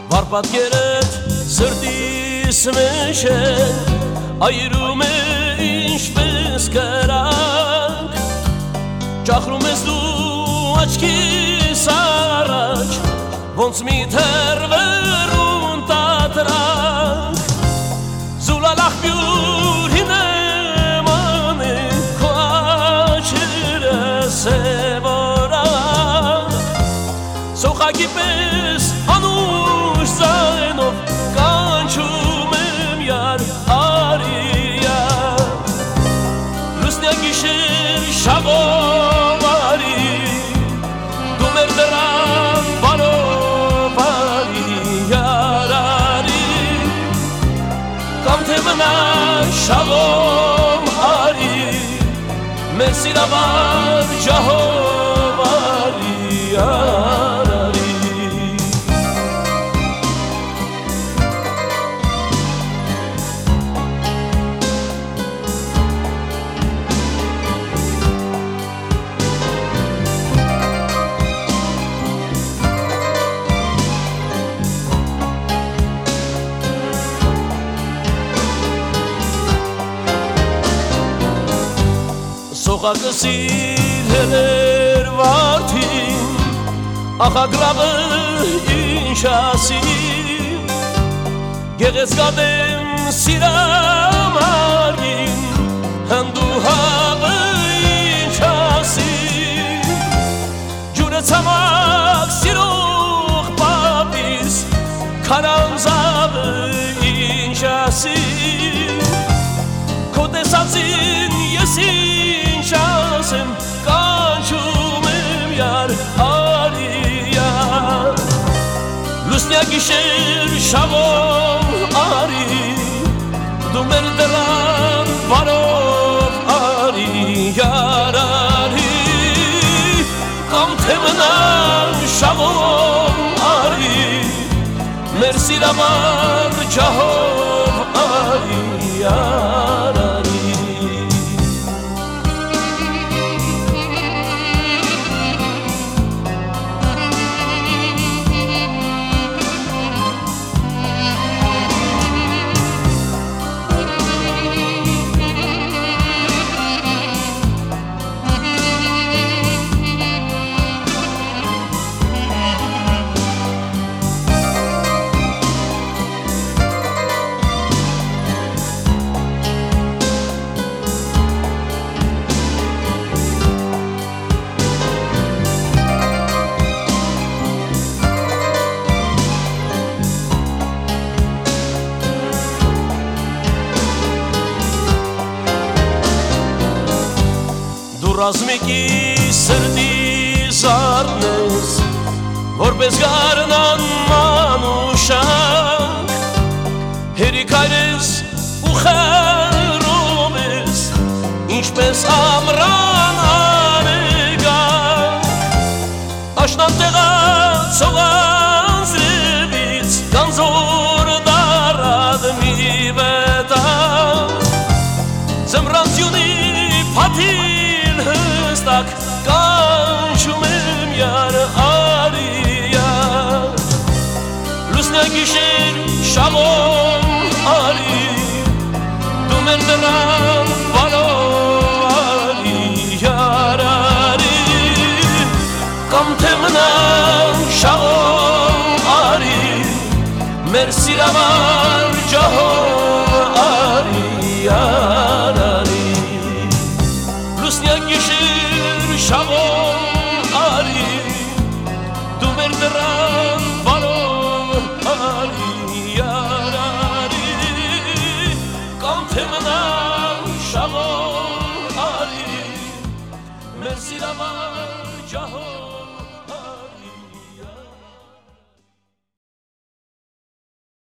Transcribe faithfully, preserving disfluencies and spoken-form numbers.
Վարպատկերդ սրտիս մեջ են այրում է ինչպես կրանք Ճախրում ես դու աչքիս առաջ ոնց մի թերվերուն տատրանք Զուլալախբյուր հինեման է քո աչերը սևորանք Սոխակի պես անուշ զայնով կանչում եմ յար արիա Լուսնյա գիշեր շավով արի դու մեր դրան բարով արի յար արի Կամ թե մնա շավով արի մեր սիրավար ջահով արի յար Սոխակը սիրել էր վարդին Ախագրավը ինչ ասի Գեղեցկատեմ սիրամարին Հնդուհավը ինչ ասի Ջուրը ցամաք սիրող պապիս Քարանձավը ինչ ասի Քո տեսածին ես ինչ ասեմ կանչում եմ յար արիա Լուսնյա գիշեր շավով արի դու մեր դրան բարով արի յար արի Կամ թե մնան շավով արի մեր սիրավար ջահով արի յար արի Ռազմիկի սրտի զարդն ես Որպես գարնան մանուշանք Հերիք այրես ու խերում ես Ինչպես ամրան անեգանք Աշնան տեղացող անձրևից Գանձոր դարad մի վետանք Ձմրանցյունի փաթի հստակ կանչում եմ յար արիա Լուսնյա գիշեր շավով արի դու մեր դրան բարով արի յար արի Կամ թե մնան շավով արի մեր սիրավար ջահով արի յար արի Լուսնյա գիշեր շավով արի դու մեր դրան բարով արի յար արի Կամ թե մնան շավով արի մեր սիրավար